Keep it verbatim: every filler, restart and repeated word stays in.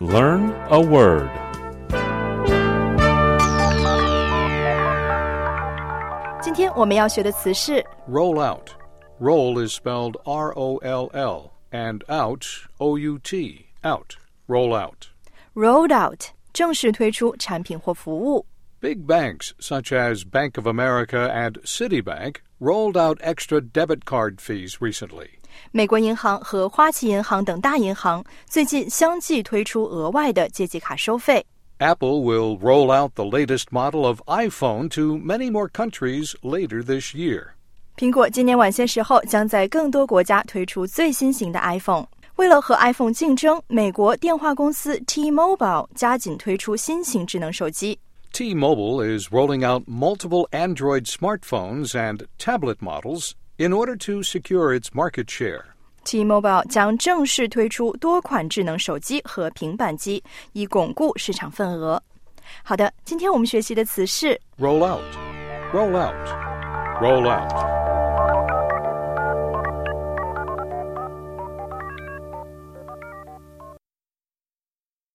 Learn a word. 今天我们要学的词是 Roll out. Roll is spelled R O L L and out, O U T, out. Roll out. rolled out 正式推出产品或服务。 Big banks such as Bank of America and Citibank rolled out extra debit card fees recently. 美国银行和花旗银行等大银行最近相继推出额外的借记卡收费。 Apple will roll out the latest model of iPhone to many more countries later this year. 苹果今年晚些时候将在更多国家推出最新型的 iPhone。为了和 iPhone 竞争，美国电话公司 T-Mobile 加紧推出新型智能手机。 T-Mobile is rolling out multiple Android smartphones and tablet models in order to secure its market share. T-Mobile 将正式推出多款智能手机和平板机，以巩固市场份额。好的，今天我们学习的词是 Roll out. Roll out. Roll out.